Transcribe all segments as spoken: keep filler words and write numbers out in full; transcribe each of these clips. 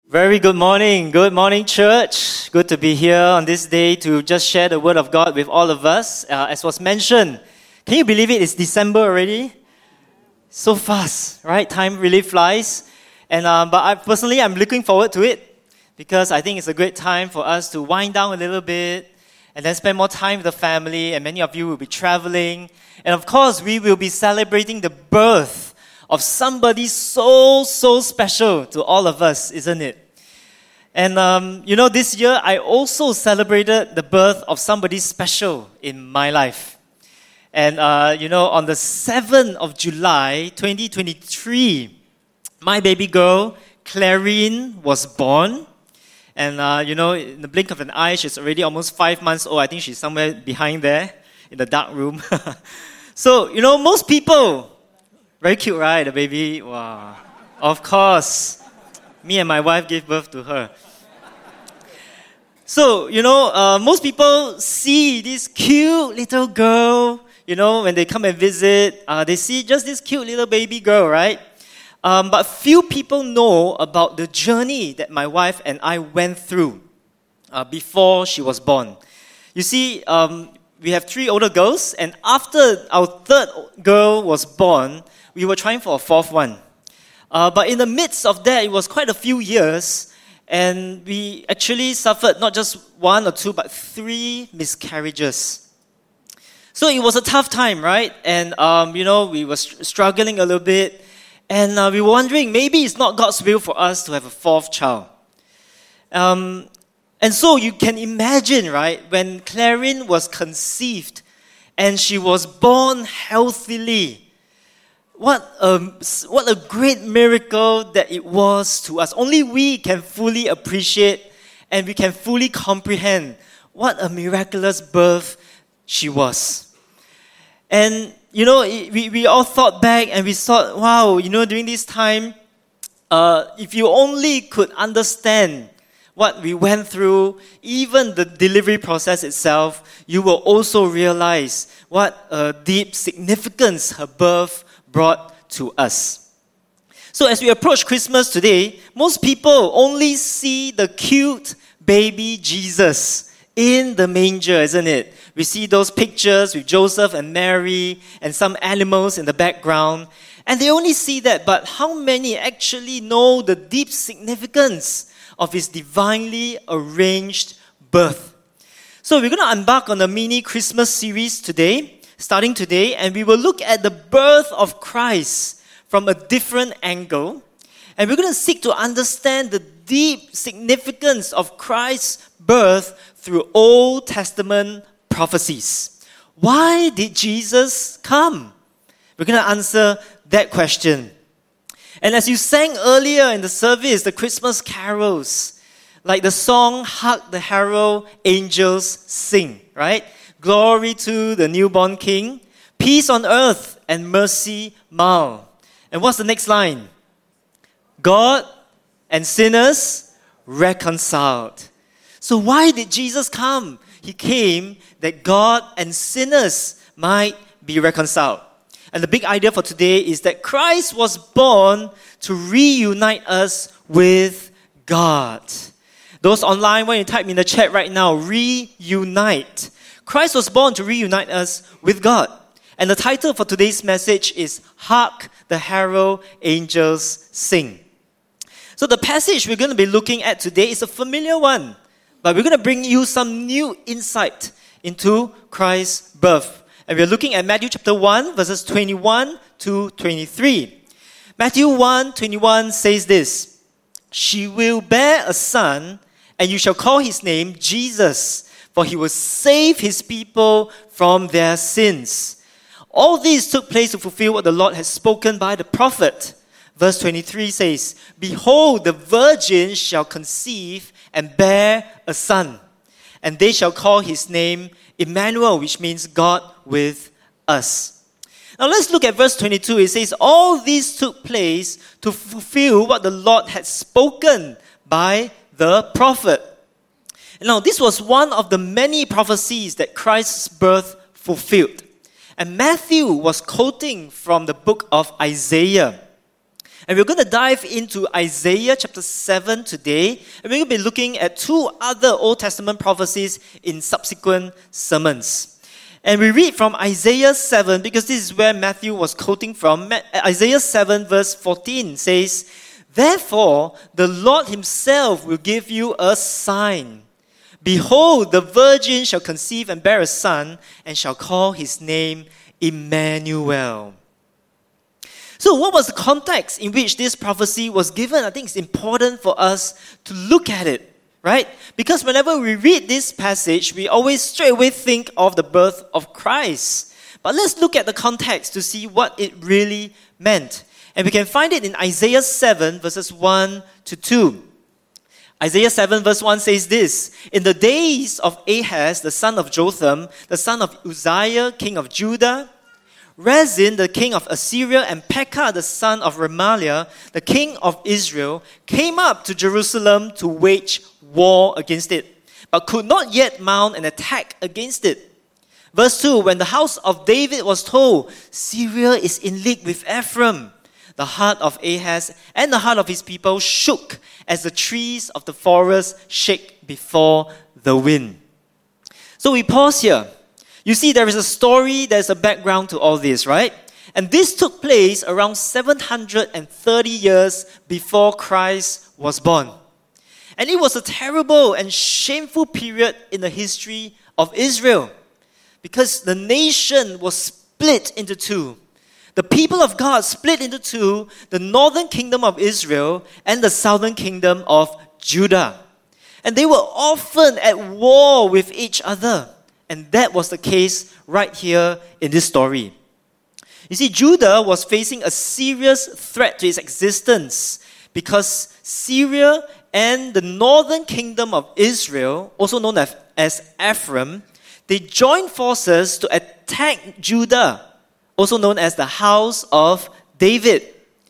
Very good morning. Good morning, church. Good to be here on this day to just share the word of God with all of us. Uh, as was mentioned, can you believe it? It's December already. So fast, right? Time really flies. And um, but I personally, I'm looking forward to it because I think it's a great time for us to wind down a little bit and then spend more time with the family. And many of you will be traveling, and of course, we will be celebrating the birth of somebody so, so special to all of us, isn't it? And, um, you know, this year I also celebrated the birth of somebody special in my life. And, uh, you know, on the seventh of July, twenty twenty-three, my baby girl, Clarine, was born. And, uh, you know, in the blink of an eye, she's already almost five months old. I think she's somewhere behind there in the dark room. So, you know, most people... Very cute, right? The baby. Wow. Of course. Me and my wife gave birth to her. So, you know, uh, most people see this cute little girl, you know, when they come and visit, uh, they see just this cute little baby girl, right? Um, but few people know about the journey that my wife and I went through uh, before she was born. You see, um, we have three older girls, and after our third girl was born, we were trying for a fourth one. Uh, but in the midst of that, it was quite a few years, and we actually suffered not just one or two, but three miscarriages. So it was a tough time, right? And, um, you know, we were st- struggling a little bit, and uh, we were wondering, maybe it's not God's will for us to have a fourth child. Um, and so you can imagine, right, when Clarine was conceived, and she was born healthily, What a, what a great miracle that it was to us. Only we can fully appreciate and we can fully comprehend what a miraculous birth she was. And, you know, we, we all thought back and we thought, wow, you know, during this time, uh, if you only could understand what we went through, even the delivery process itself, you will also realize what a deep significance her birth brought to us. So as we approach Christmas today, most people only see the cute baby Jesus in the manger, isn't it? We see those pictures with Joseph and Mary and some animals in the background, and they only see that, but how many actually know the deep significance of his divinely arranged birth? So we're going to embark on a mini Christmas series today, starting today, and we will look at the birth of Christ from a different angle. And we're going to seek to understand the deep significance of Christ's birth through Old Testament prophecies. Why did Jesus come? We're going to answer that question. And as you sang earlier in the service, the Christmas carols, like the song, Hark the Herald Angels Sing, right? Glory to the newborn King, peace on earth and mercy mild. And what's the next line? God and sinners reconciled. So why did Jesus come? He came that God and sinners might be reconciled. And the big idea for today is that Christ was born to reunite us with God. Those online, when you type in the chat right now, reunite. Christ was born to reunite us with God. And the title for today's message is Hark the Herald Angels Sing. So the passage we're going to be looking at today is a familiar one, but we're going to bring you some new insight into Christ's birth. And we're looking at Matthew chapter one, verses twenty-one to twenty-three. Matthew one, twenty-one says this, "She will bear a son, and you shall call his name Jesus, for he will save his people from their sins." All this took place to fulfill what the Lord has spoken by the prophet. Verse twenty-three says, "Behold, the virgin shall conceive and bear a son, and they shall call his name Emmanuel," which means God with us. Now let's look at verse twenty-two. It says, all this took place to fulfill what the Lord had spoken by the prophet. Now, this was one of the many prophecies that Christ's birth fulfilled. And Matthew was quoting from the book of Isaiah. And we're going to dive into Isaiah chapter seven today. And we're going to be looking at two other Old Testament prophecies in subsequent sermons. And we read from Isaiah seven because this is where Matthew was quoting from. Isaiah seven verse fourteen says, "Therefore, the Lord himself will give you a sign. Behold, the virgin shall conceive and bear a son, and shall call his name Emmanuel." So what was the context in which this prophecy was given? I think it's important for us to look at it, right? Because whenever we read this passage, we always straight away think of the birth of Christ. But let's look at the context to see what it really meant. And we can find it in Isaiah seven verses one to two. Isaiah seven verse one says this, "In the days of Ahaz, the son of Jotham, the son of Uzziah, king of Judah, Rezin, the king of Assyria, and Pekah, the son of Remaliah, the king of Israel, came up to Jerusalem to wage war against it, but could not yet mount an attack against it." Verse two, "When the house of David was told, Syria is in league with Ephraim, the heart of Ahaz and the heart of his people shook as the trees of the forest shake before the wind." So we pause here. You see, there is a story, there's a background to all this, right? And this took place around seven hundred thirty years before Christ was born. And it was a terrible and shameful period in the history of Israel because the nation was split into two. The people of God split into two, the northern kingdom of Israel and the southern kingdom of Judah. And they were often at war with each other. And that was the case right here in this story. You see, Judah was facing a serious threat to its existence because Syria and the northern kingdom of Israel, also known as, as Ephraim, they joined forces to attack Judah, also known as the house of David.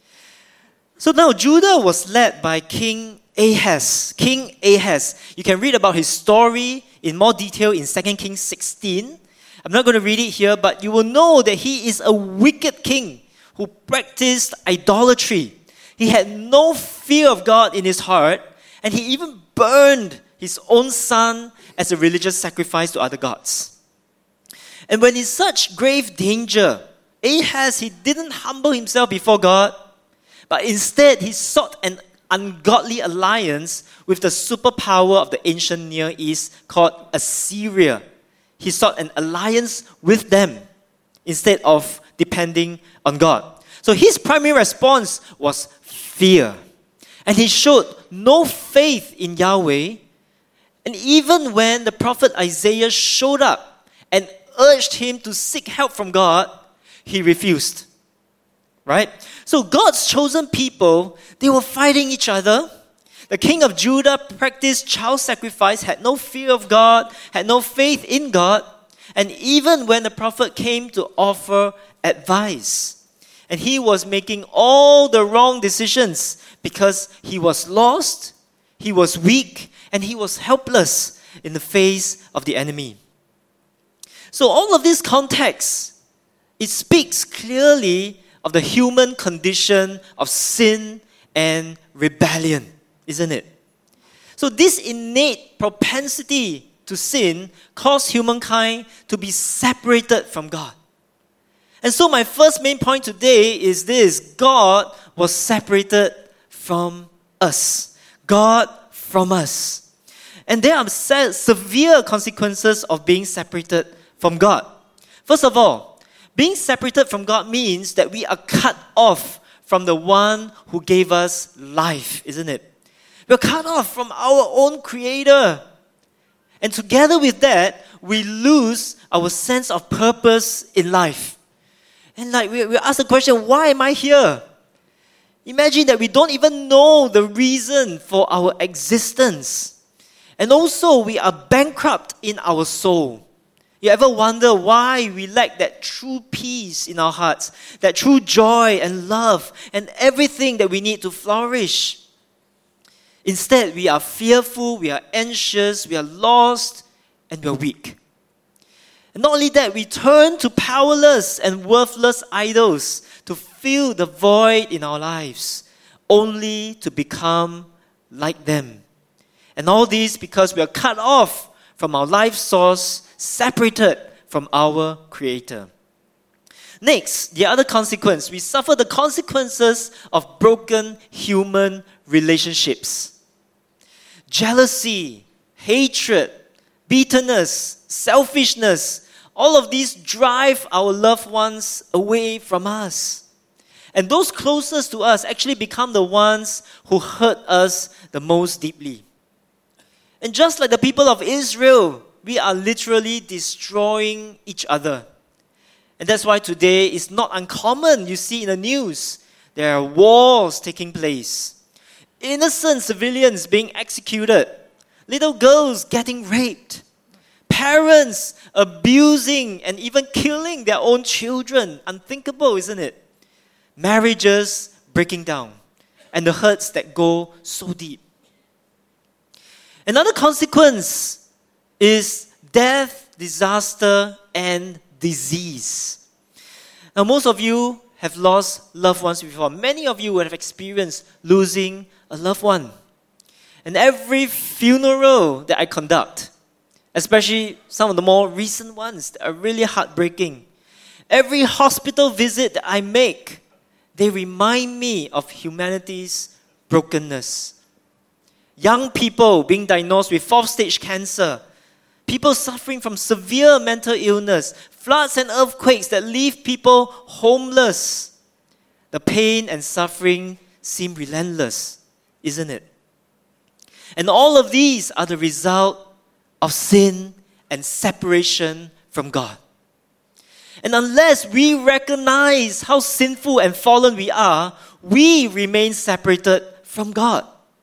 So now Judah was led by King Ahaz. King Ahaz. You can read about his story in more detail in Second Kings sixteen. I'm not going to read it here, but you will know that he is a wicked king who practiced idolatry. He had no fear of God in his heart, and he even burned his own son as a religious sacrifice to other gods. And when in such grave danger, Ahaz, he didn't humble himself before God, but instead he sought an ungodly alliance with the superpower of the ancient Near East called Assyria. He sought an alliance with them instead of depending on God. So his primary response was fear. And he showed no faith in Yahweh. And even when the prophet Isaiah showed up and urged him to seek help from God, he refused. Right? So God's chosen people, they were fighting each other. The king of Judah practiced child sacrifice, had no fear of God, had no faith in God. And even when the prophet came to offer advice, and he was making all the wrong decisions because he was lost, he was weak, and he was helpless in the face of the enemy. So all of this context, it speaks clearly of the human condition of sin and rebellion, isn't it? So this innate propensity to sin caused humankind to be separated from God. And so my first main point today is this: God was separated from us. God from us. And there are se- severe consequences of being separated from God. First of all, being separated from God means that we are cut off from the one who gave us life, isn't it? We're cut off from our own Creator. And together with that, we lose our sense of purpose in life. And like we, we ask the question, why am I here? Imagine that we don't even know the reason for our existence. And also, we are bankrupt in our soul. You ever wonder why we lack that true peace in our hearts, that true joy and love and everything that we need to flourish? Instead, we are fearful, we are anxious, we are lost, and we are weak. And not only that, we turn to powerless and worthless idols to fill the void in our lives. only to become like them. And all this because we are cut off from our life source, separated from our Creator. Next, the other consequence, we suffer the consequences of broken human relationships. Jealousy, hatred, bitterness, selfishness, all of these drive our loved ones away from us. And those closest to us actually become the ones who hurt us the most deeply. And just like the people of Israel, we are literally destroying each other. And that's why today it's not uncommon. You see in the news, there are wars taking place. Innocent civilians being executed. Little girls getting raped. Parents abusing and even killing their own children. Unthinkable, isn't it? Marriages breaking down. And the hurts that go so deep. Another consequence is death, disaster, and disease. Now, most of you have lost loved ones before. Many of you would have experienced losing a loved one. And every funeral that I conduct, especially some of the more recent ones that are really heartbreaking, every hospital visit that I make, they remind me of humanity's brokenness. Young people being diagnosed with fourth stage cancer, people suffering from severe mental illness, floods and earthquakes that leave people homeless. The pain and suffering seem relentless, isn't it? And all of these are the result of sin and separation from God. And unless we recognize how sinful and fallen we are, we remain separated from God.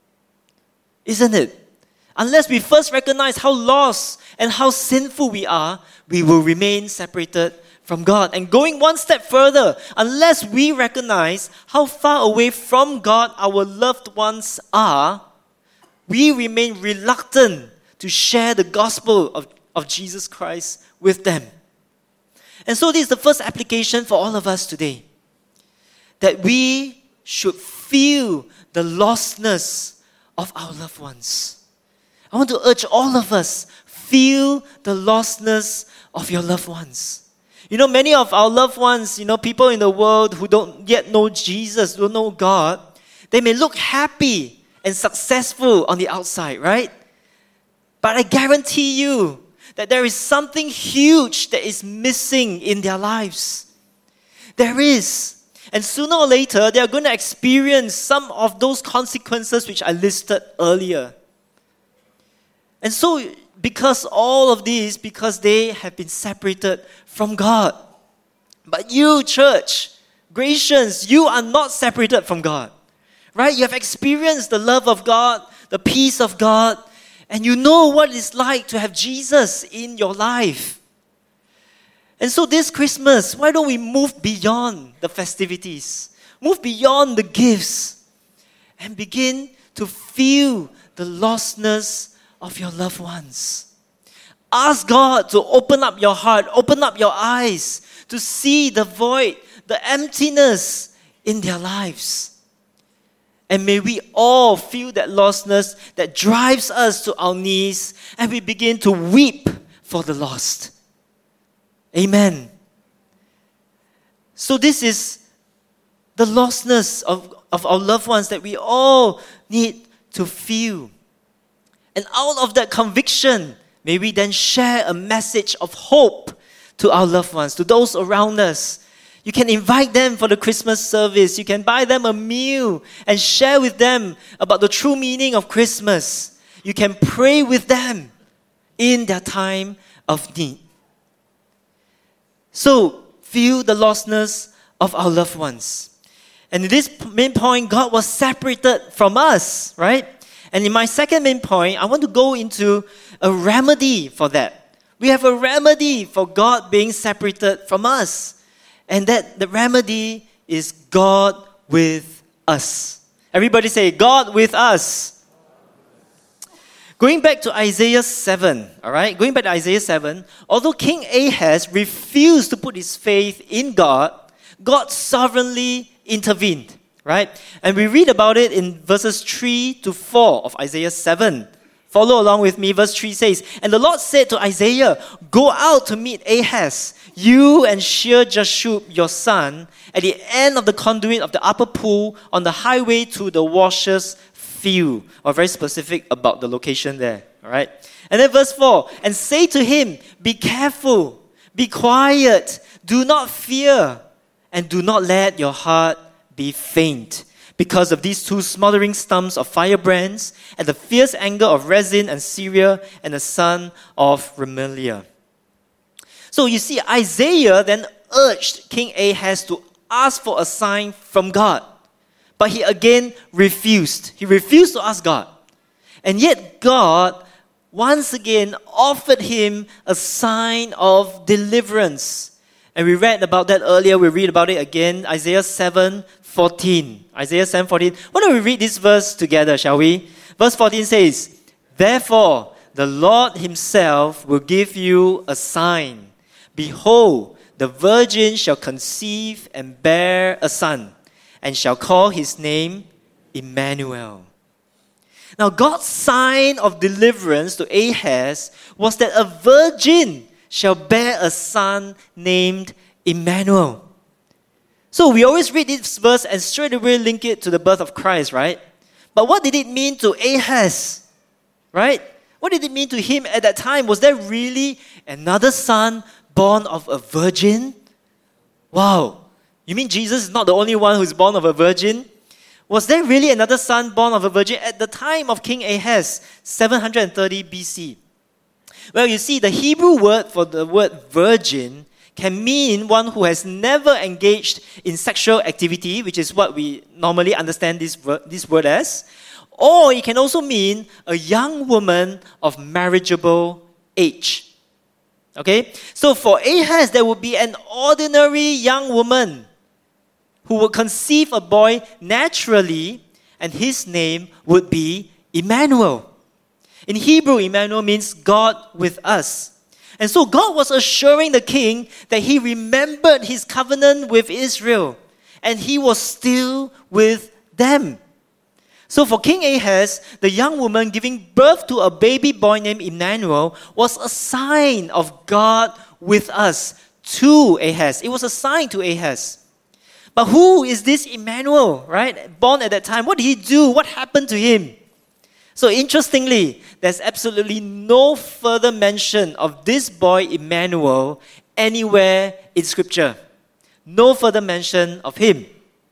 Isn't it? Unless we first recognize how lost and how sinful we are, we will remain separated from God. And going one step further, unless we recognize how far away from God our loved ones are, we remain reluctant to share the gospel of, of Jesus Christ with them. And so this is the first application for all of us today. That we should feel the lostness of our loved ones. I want to urge all of us, feel the lostness of your loved ones. You know, many of our loved ones, you know, people in the world who don't yet know Jesus, don't know God, they may look happy and successful on the outside, right? But I guarantee you that there is something huge that is missing in their lives. There is. And sooner or later, they are going to experience some of those consequences which I listed earlier. And so, because all of these, because they have been separated from God. But you, church, Gracians, you are not separated from God. Right? You have experienced the love of God, the peace of God, and you know what it's like to have Jesus in your life. And so this Christmas, why don't we move beyond the festivities, move beyond the gifts, and begin to feel the lostness of your loved ones. Ask God to open up your heart, open up your eyes to see the void, the emptiness in their lives. And may we all feel that lostness that drives us to our knees and we begin to weep for the lost. Amen. So this is the lostness of, of our loved ones that we all need to feel. And out of that conviction, may we then share a message of hope to our loved ones, to those around us. You can invite them for the Christmas service. You can buy them a meal and share with them about the true meaning of Christmas. You can pray with them in their time of need. So, feel the lostness of our loved ones. And in this main point, God was separated from us, right? And in my second main point, I want to go into a remedy for that. We have a remedy for God being separated from us. And that the remedy is God with us. Everybody say, God with us. Going back to Isaiah seven, all right? Going back to Isaiah seven, although King Ahaz refused to put his faith in God, God sovereignly intervened, right? And we read about it in verses three to four of Isaiah seven. Follow along with me. Verse three says, "And the Lord said to Isaiah, go out to meet Ahaz, you and Shear-Jashub your son, at the end of the conduit of the upper pool on the highway to the washer's field." Or very specific about the location there. All right. And then verse four, "And say to him, be careful, be quiet, do not fear, and do not let your heart be faint, because of these two smoldering stumps of firebrands, and the fierce anger of Rezin and Syria, and the son of Remaliah." So you see, Isaiah then urged King Ahaz to ask for a sign from God. But he again refused. He refused to ask God. And yet God once again offered him a sign of deliverance. And we read about that earlier. We read about it again, Isaiah seven fourteen. Isaiah seven fourteen. Why don't we read this verse together, shall we? Verse fourteen says, "Therefore, the Lord himself will give you a sign. Behold, the virgin shall conceive and bear a son, and shall call his name Emmanuel." Now, God's sign of deliverance to Ahaz was that a virgin shall bear a son named Emmanuel. So we always read this verse and straight away link it to the birth of Christ, right? But what did it mean to Ahaz? Right? What did it mean to him at that time? Was there really another son born of a virgin? Wow. You mean Jesus is not the only one who's born of a virgin? Was there really another son born of a virgin at the time of King Ahaz, seven hundred thirty B C? Well, you see, the Hebrew word for the word virgin can mean one who has never engaged in sexual activity, which is what we normally understand this, this word as. Or it can also mean a young woman of marriageable age. Okay? So for Ahaz, there would be an ordinary young woman who would conceive a boy naturally, and his name would be Emmanuel. In Hebrew, Emmanuel means God with us. And so God was assuring the king that he remembered his covenant with Israel, and he was still with them. So for King Ahaz, the young woman giving birth to a baby boy named Emmanuel was a sign of God with us to Ahaz. It was a sign to Ahaz. But who is this Emmanuel, right? Born at that time. What did he do? What happened to him? So interestingly, there's absolutely no further mention of this boy Emmanuel anywhere in Scripture. No further mention of him.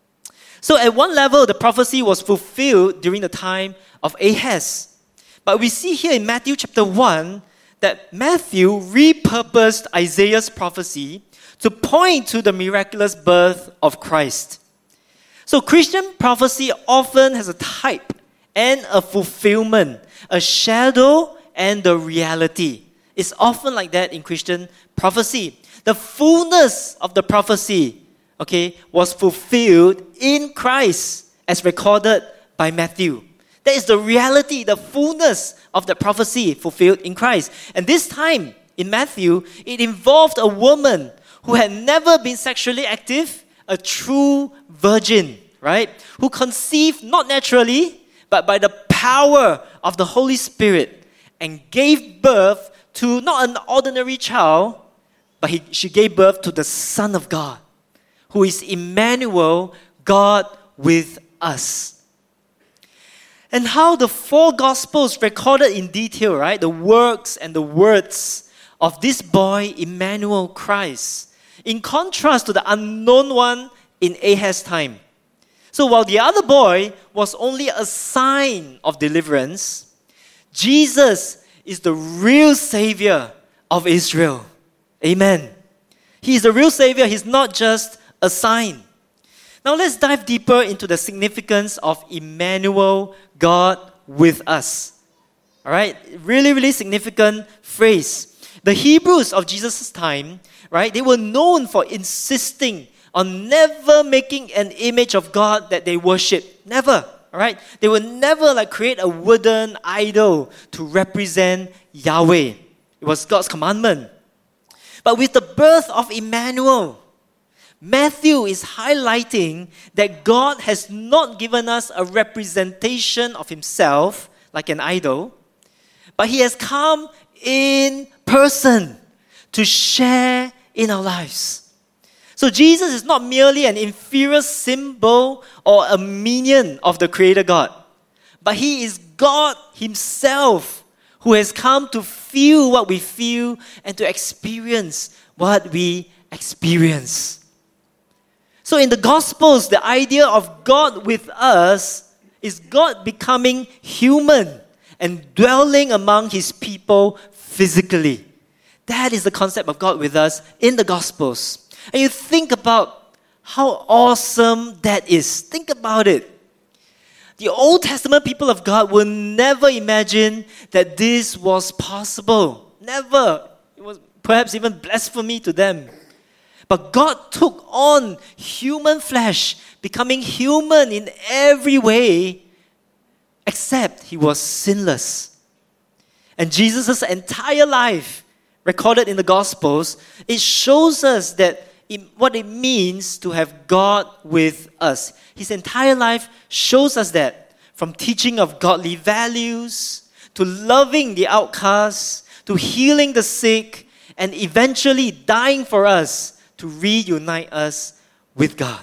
So at one level, the prophecy was fulfilled during the time of Ahaz. But we see here in Matthew chapter one that Matthew repurposed Isaiah's prophecy to point to the miraculous birth of Christ. So Christian prophecy often has a type and a fulfillment, a shadow and the reality. It's often like that in Christian prophecy. The fullness of the prophecy, okay, was fulfilled in Christ as recorded by Matthew. That is the reality, the fullness of the prophecy fulfilled in Christ. And this time in Matthew, it involved a woman who had never been sexually active, a true virgin, right? Who conceived not naturally, but by the power of the Holy Spirit, and gave birth to not an ordinary child, but he, she gave birth to the Son of God, who is Emmanuel, God with us. And how the four Gospels recorded in detail, right, the works and the words of this boy, Emmanuel Christ, in contrast to the unknown one in Ahaz's time. So while the other boy was only a sign of deliverance, Jesus is the real Savior of Israel. Amen. He is the real Savior. He's not just a sign. Now let's dive deeper into the significance of Emmanuel, God with us. All right? Really, really significant phrase. The Hebrews of Jesus' time, right, they were known for insisting on never making an image of God that they worship. Never. All right? They would never like create a wooden idol to represent Yahweh. It was God's commandment. But with the birth of Emmanuel, Matthew is highlighting that God has not given us a representation of himself like an idol, but he has come in person to share in our lives. So Jesus is not merely an inferior symbol or a minion of the Creator God, but he is God himself who has come to feel what we feel and to experience what we experience. So in the Gospels, the idea of God with us is God becoming human and dwelling among his people physically. That is the concept of God with us in the Gospels. And you think about how awesome that is. Think about it. The Old Testament people of God will never imagine that this was possible. Never. It was perhaps even blasphemy to them. But God took on human flesh, becoming human in every way, except he was sinless. And Jesus' entire life, recorded in the Gospels, it shows us that it, what it means to have God with us. His entire life shows us that, from teaching of godly values, to loving the outcasts, to healing the sick, and eventually dying for us to reunite us with God.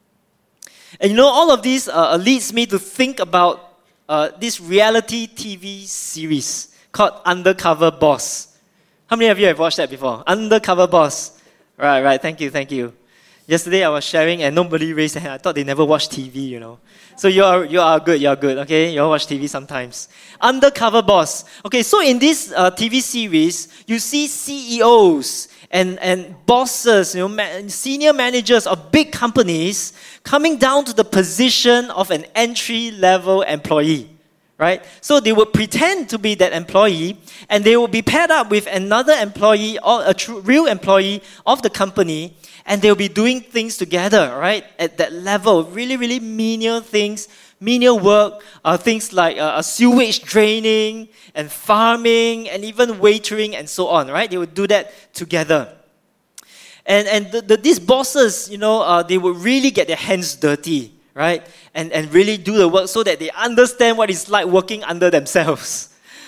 And you know, all of this uh, leads me to think about uh, this reality T V series called Undercover Boss. How many of you have watched that before? Undercover Boss. Right, right. Thank you, thank you. Yesterday I was sharing and nobody raised their hand. I thought they never watched T V, you know. So you are you are good, you are good, okay? You all watch T V sometimes. Undercover Boss. Okay, so in this uh, T V series, you see C E Os and, and bosses, you know, ma- senior managers of big companies coming down to the position of an entry-level employee. Right? So they would pretend to be that employee and they would be paired up with another employee or a true, real employee of the company, and they'll be doing things together, right? At that level, really, really menial things, menial work, uh, things like uh, sewage draining and farming and even waitering and so on, right? They would do that together. And, and the, the, these bosses, you know, uh, they would really get their hands dirty, right? And, and really do the work so that they understand what it's like working under themselves.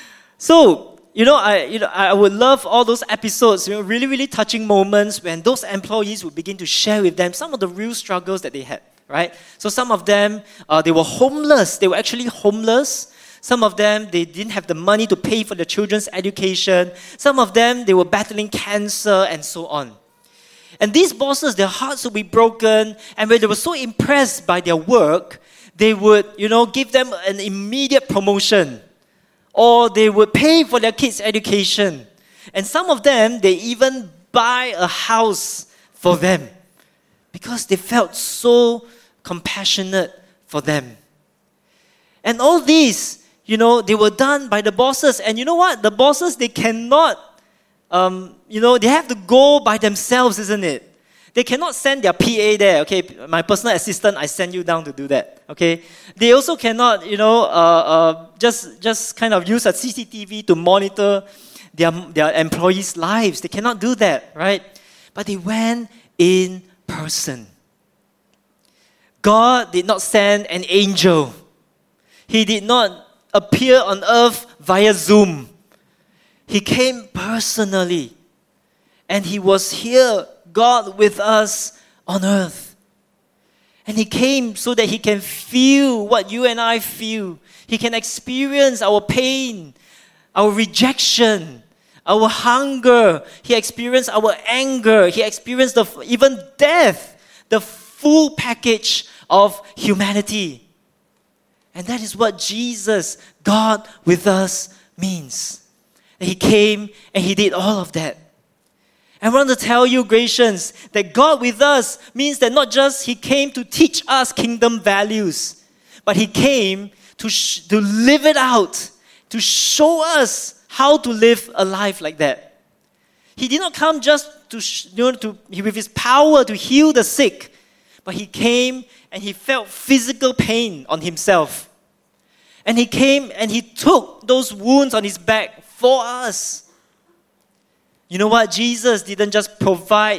So, you know, I you know I would love all those episodes, you know, really, really touching moments when those employees would begin to share with them some of the real struggles that they had, right? So some of them, uh, they were homeless. They were actually homeless. Some of them, they didn't have the money to pay for their children's education. Some of them, they were battling cancer and so on. And these bosses, their hearts would be broken, and when they were so impressed by their work, they would, you know, give them an immediate promotion, or they would pay for their kids' education. And some of them, they even buy a house for them because they felt so compassionate for them. And all these, you know, they were done by the bosses. And you know what? The bosses, they cannot Um, you know, they have to go by themselves, isn't it? They cannot send their P A there, okay? My personal assistant, I send you down to do that, okay? They also cannot, you know, uh, uh, just just kind of use a C C T V to monitor their, their employees' lives. They cannot do that, right? But they went in person. God did not send an angel. He did not appear on earth via Zoom. He came personally, and he was here, God with us on earth. And he came so that he can feel what you and I feel. He can experience our pain, our rejection, our hunger. He experienced our anger. He experienced the, even death, the full package of humanity. And that is what Jesus, God with us, means. He came and he did all of that. I want to tell you, Gracians, that God with us means that not just he came to teach us kingdom values, but he came to, sh- to live it out, to show us how to live a life like that. He did not come just to, sh- you know, to with his power to heal the sick, but he came and he felt physical pain on himself. And he came and he took those wounds on his back for us. You know what? Jesus didn't just provide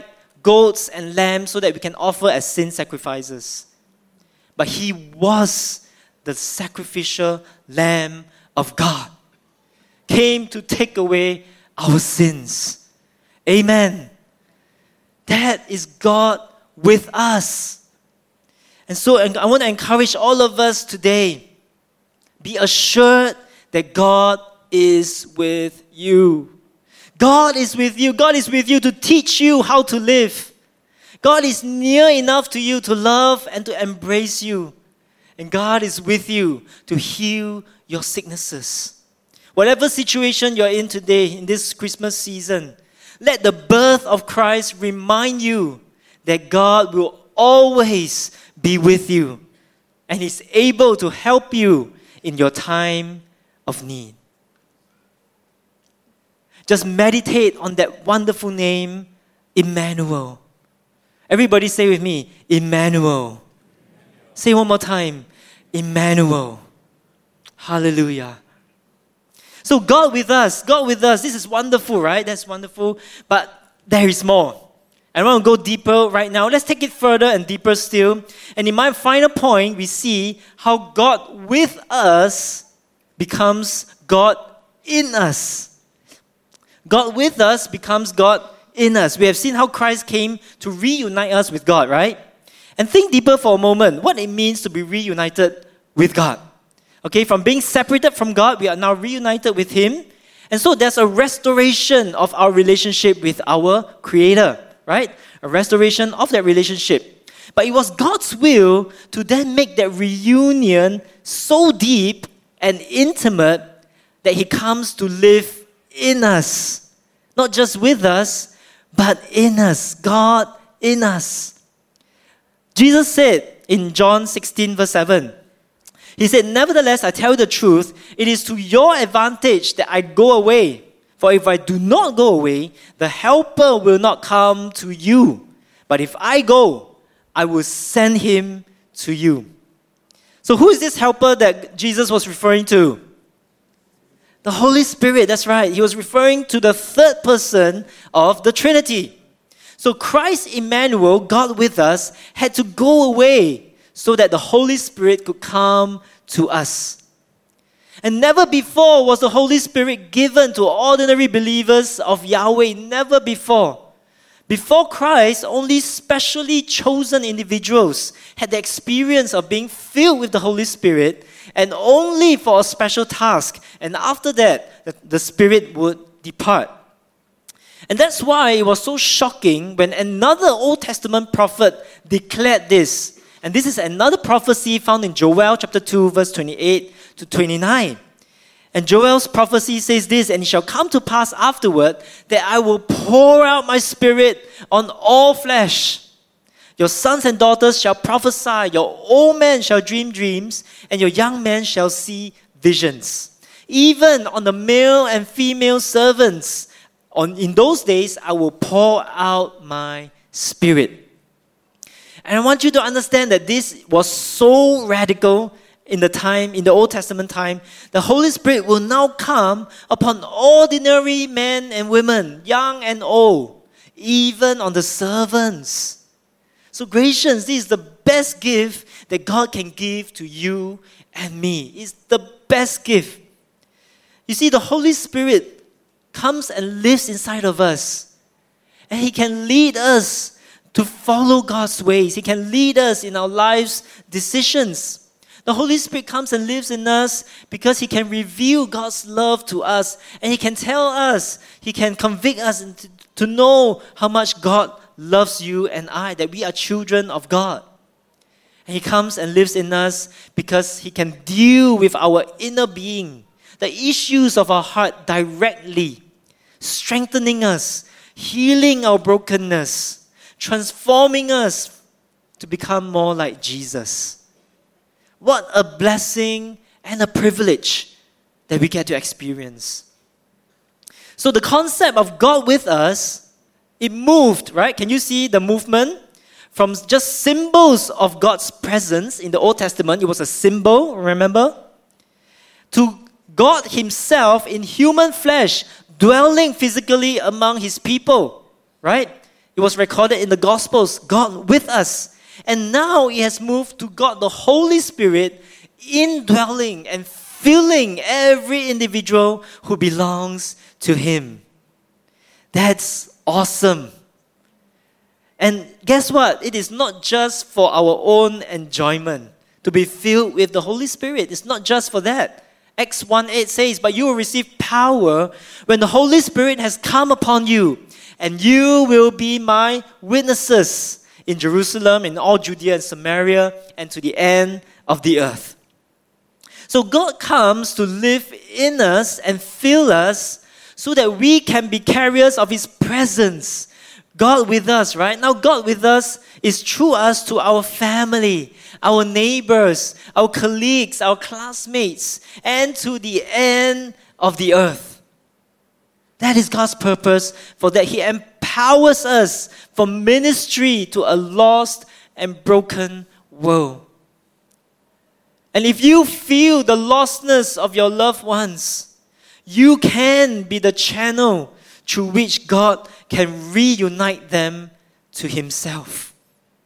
goats and lambs so that we can offer as sin sacrifices. But He was the sacrificial Lamb of God. Came to take away our sins. Amen. That is God with us. And so I want to encourage all of us today. Be assured that God is with you. God is with you. God is with you to teach you how to live. God is near enough to you to love and to embrace you. And God is with you to heal your sicknesses. Whatever situation you're in today, in this Christmas season, let the birth of Christ remind you that God will always be with you and is able to help you in your time of need. Just meditate on that wonderful name, Emmanuel. Everybody say with me, Emmanuel. Say one more time, Emmanuel. Hallelujah. So God with us, God with us. This is wonderful, right? That's wonderful. But there is more. I want to go deeper right now. Let's take it further and deeper still. And in my final point, we see how God with us becomes God in us. God with us becomes God in us. We have seen how Christ came to reunite us with God, right? And think deeper for a moment what it means to be reunited with God. Okay, from being separated from God, we are now reunited with Him. And so there's a restoration of our relationship with our Creator, right? A restoration of that relationship. But it was God's will to then make that reunion so deep and intimate that He comes to live in us. Not just with us, but in us. God in us. Jesus said in John sixteen verse seven, He said, "Nevertheless, I tell you the truth, it is to your advantage that I go away. For if I do not go away, the Helper will not come to you. But if I go, I will send Him to you." So who is this Helper that Jesus was referring to? The Holy Spirit, that's right. He was referring to the third person of the Trinity. So Christ Emmanuel, God with us, had to go away so that the Holy Spirit could come to us. And never before was the Holy Spirit given to ordinary believers of Yahweh. Never before. Before Christ, only specially chosen individuals had the experience of being filled with the Holy Spirit, and only for a special task. And after that, the, the Spirit would depart. And that's why it was so shocking when another Old Testament prophet declared this. And this is another prophecy found in Joel chapter two, verse twenty-eight to twenty-nine. And Joel's prophecy says this, "And it shall come to pass afterward that I will pour out my Spirit on all flesh. Your sons and daughters shall prophesy, your old men shall dream dreams, and your young men shall see visions. Even on the male and female servants, on, in those days I will pour out my Spirit." And I want you to understand that this was so radical in the time, in the Old Testament time. The Holy Spirit will now come upon ordinary men and women, young and old, even on the servants. So Galatians, this is the best gift that God can give to you and me. It's the best gift. You see, the Holy Spirit comes and lives inside of us. And He can lead us to follow God's ways. He can lead us in our lives' decisions. The Holy Spirit comes and lives in us because He can reveal God's love to us. And He can tell us, He can convict us to, to know how much God loves you and I, that we are children of God. And He comes and lives in us because He can deal with our inner being, the issues of our heart directly, strengthening us, healing our brokenness, transforming us to become more like Jesus. What a blessing and a privilege that we get to experience. So the concept of God with us, it moved, right? Can you see the movement? From just symbols of God's presence in the Old Testament, it was a symbol, remember? To God Himself in human flesh, dwelling physically among His people, right? It was recorded in the Gospels, God with us. And now it has moved to God, the Holy Spirit, indwelling and filling every individual who belongs to Him. That's awesome. And guess what? It is not just for our own enjoyment to be filled with the Holy Spirit. It's not just for that. Acts one eight says, "But you will receive power when the Holy Spirit has come upon you, and you will be my witnesses in Jerusalem, in all Judea and Samaria, and to the end of the earth." So God comes to live in us and fill us so that we can be carriers of His presence. God with us, right? Now God with us is through us to our family, our neighbors, our colleagues, our classmates, and to the end of the earth. That is God's purpose, for that He empowers us for ministry to a lost and broken world. And if you feel the lostness of your loved ones, you can be the channel through which God can reunite them to Himself.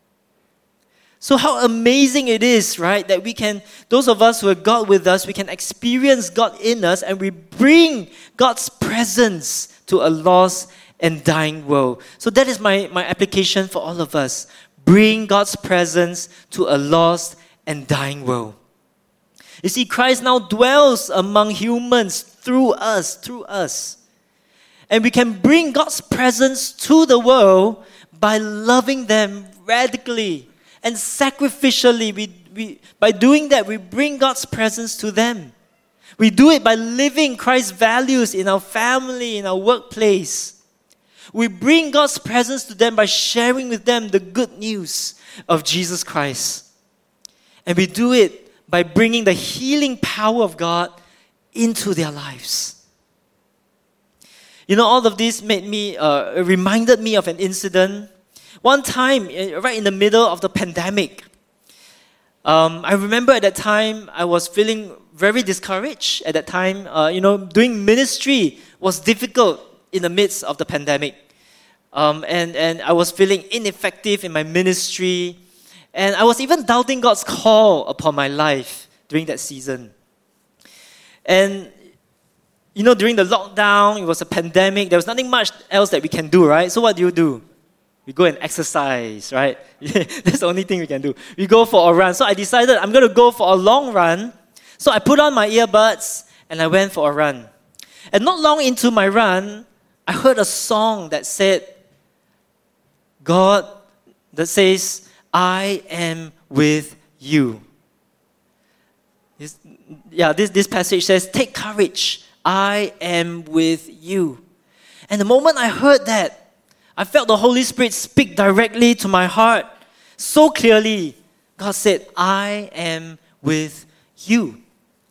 So how amazing it is, right? That we can, those of us who have God with us, we can experience God in us, and we bring God's presence to a lost and dying world. So that is my, my application for all of us. Bring God's presence to a lost and dying world. You see, Christ now dwells among humans through us, through us. And we can bring God's presence to the world by loving them radically and sacrificially. We, we, by doing that, we bring God's presence to them. We do it by living Christ's values in our family, in our workplace. We bring God's presence to them by sharing with them the good news of Jesus Christ. And we do it by bringing the healing power of God into their lives. You know, all of this made me, uh, reminded me of an incident. One time, right in the middle of the pandemic, um, I remember at that time, I was feeling very discouraged at that time. Uh, you know, doing ministry was difficult in the midst of the pandemic. Um, and, and I was feeling ineffective in my ministry. And I was even doubting God's call upon my life during that season. And you know, during the lockdown, it was a pandemic, there was nothing much else that we can do, right? So what do you do? We go and exercise, right? That's the only thing we can do. We go for a run. So I decided I'm going to go for a long run. So I put on my earbuds and I went for a run. And not long into my run, I heard a song that said, God, that says, "I am with you." This, yeah, this, this passage says, "Take courage. I am with you." And the moment I heard that, I felt the Holy Spirit speak directly to my heart so clearly. God said, "I am with you."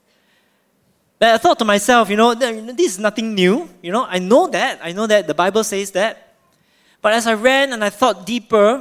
But I thought to myself, you know, this is nothing new. You know, I know that. I know that the Bible says that. But as I ran and I thought deeper,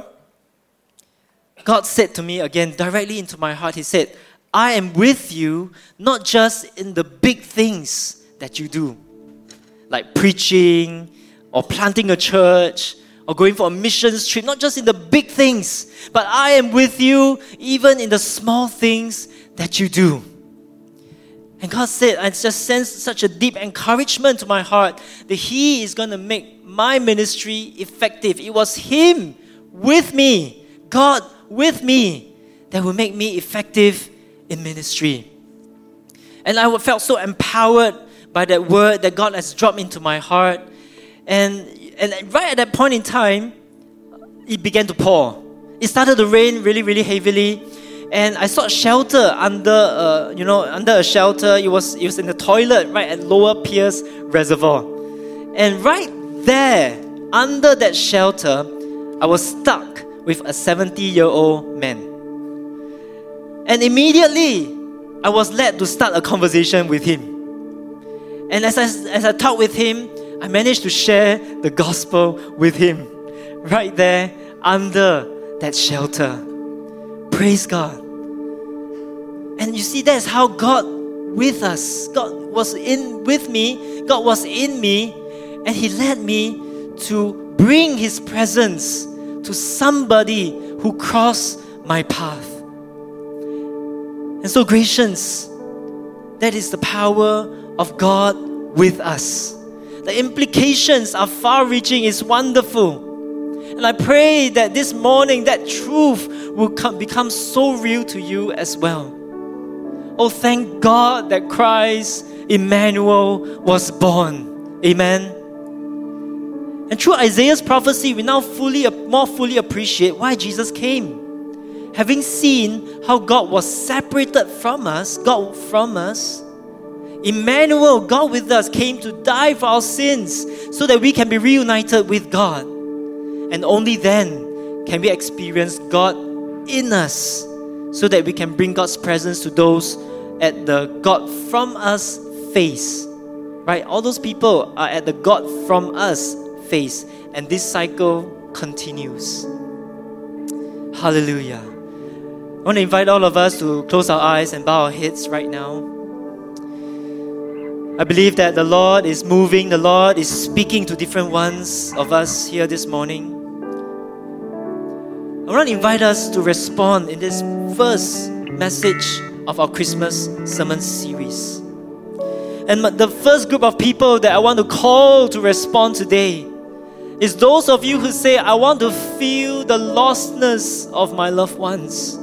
God said to me again, directly into my heart, He said, "I am with you, not just in the big things that you do, like preaching or planting a church or going for a missions trip, not just in the big things, but I am with you even in the small things that you do." And God said, I just sensed such a deep encouragement to my heart that He is going to make my ministry effective. It was Him with me, God with me, that will make me effective in ministry. And I felt so empowered by that word that God has dropped into my heart. And, and right at that point in time, it began to pour. It started to rain really, really heavily. And I sought shelter under, uh, you know, under a shelter. It was, it was in the toilet right at Lower Pierce Reservoir. And right there, under that shelter, I was stuck with a seventy-year-old man. And immediately, I was led to start a conversation with him. And as I, as I talked with him, I managed to share the gospel with him right there under that shelter. Praise God. And you see, that's how God with us. God was in with me. God was in me. And He led me to bring His presence to somebody who crossed my path. And so, Gracians, that is the power of God with us. The implications are far-reaching, it's wonderful. And I pray that this morning that truth will come, become so real to you as well. Oh, thank God that Christ, Emmanuel, was born. Amen. And through Isaiah's prophecy, we now fully, more fully appreciate why Jesus came. Having seen how God was separated from us, God from us, Emmanuel, God with us, came to die for our sins so that we can be reunited with God. And only then can we experience God in us so that we can bring God's presence to those at the God from us phase. Right? All those people are at the God from us phase. And this cycle continues. Hallelujah. I want to invite all of us to close our eyes and bow our heads right now. I believe that the Lord is moving, the Lord is speaking to different ones of us here this morning. I want to invite us to respond in this first message of our Christmas sermon series. And the first group of people that I want to call to respond today is those of you who say, I want to feel the lostness of my loved ones.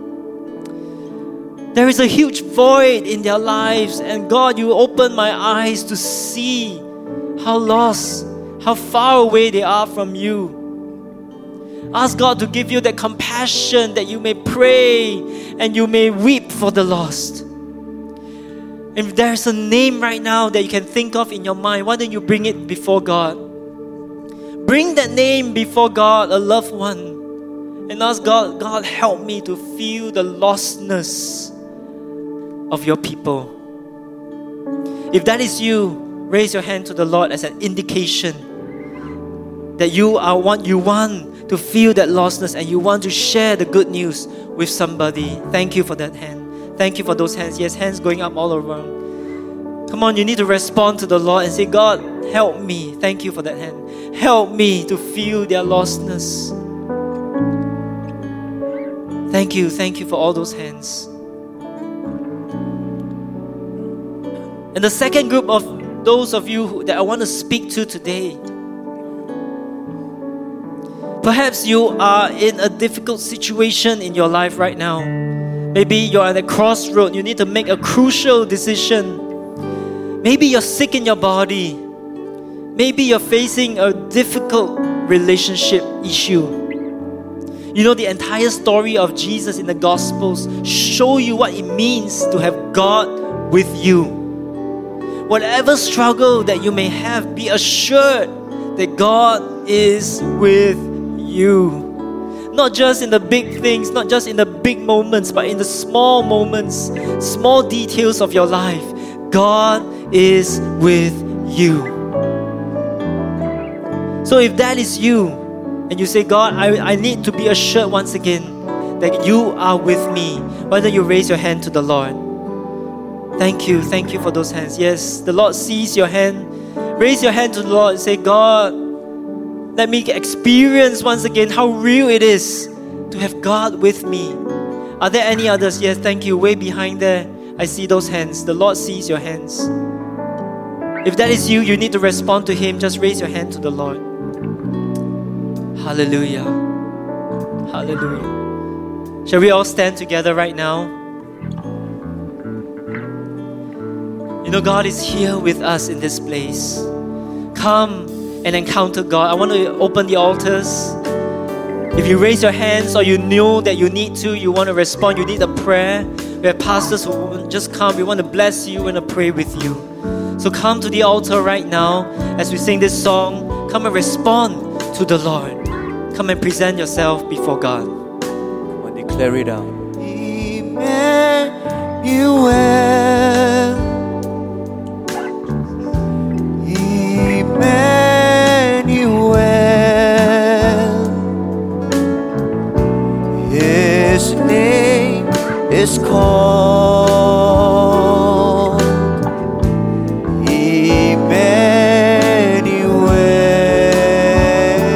There is a huge void in their lives, and God, you open my eyes to see how lost, how far away they are from you. Ask God to give you that compassion that you may pray and you may weep for the lost. If there's a name right now that you can think of in your mind, why don't you bring it before God? Bring that name before God, a loved one, and ask God, God, help me to feel the lostness of your people. If that is you, raise your hand to the Lord as an indication that you are one, you want to feel that lostness and you want to share the good news with somebody. Thank you for that hand. Thank you for those hands. Yes, hands going up all around. Come on, you need to respond to the Lord and say, God, help me. Thank you for that hand. Help me to feel their lostness. Thank you. Thank you for all those hands. And the second group of those of you who, that I want to speak to today, perhaps you are in a difficult situation in your life right now. Maybe you're at a crossroad. You need to make a crucial decision. Maybe you're sick in your body. Maybe you're facing a difficult relationship issue. You know, the entire story of Jesus in the Gospels show you what it means to have God with you. Whatever struggle that you may have, be assured that God is with you. Not just in the big things, not just in the big moments, but in the small moments, small details of your life. God is with you. So if that is you, and you say, God, I, I need to be assured once again that you are with me, why don't you raise your hand to the Lord? Thank you, thank you for those hands. Yes, the Lord sees your hand. Raise your hand to the Lord and say, God, let me experience once again how real it is to have God with me. Are there any others? Yes, thank you. Way behind there, I see those hands. The Lord sees your hands. If that is you, you need to respond to Him. Just raise your hand to the Lord. Hallelujah. Hallelujah. Shall we all stand together right now? You know, God is here with us in this place. Come and encounter God. I want to open the altars. If you raise your hands or you know that you need to, you want to respond, you need a prayer, we have pastors who will just come. We want to bless you and to pray with you. So come to the altar right now as we sing this song. Come and respond to the Lord. Come and present yourself before God. When declare it out. Emmanuel, Emmanuel, His name is called Emmanuel.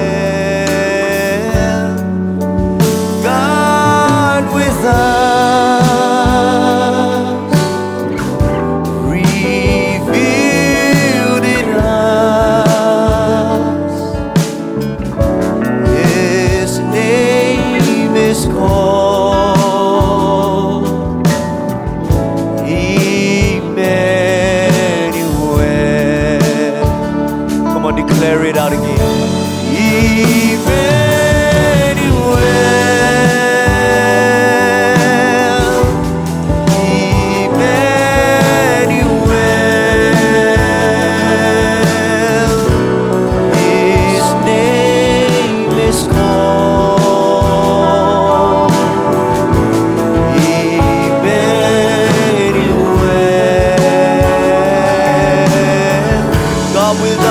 with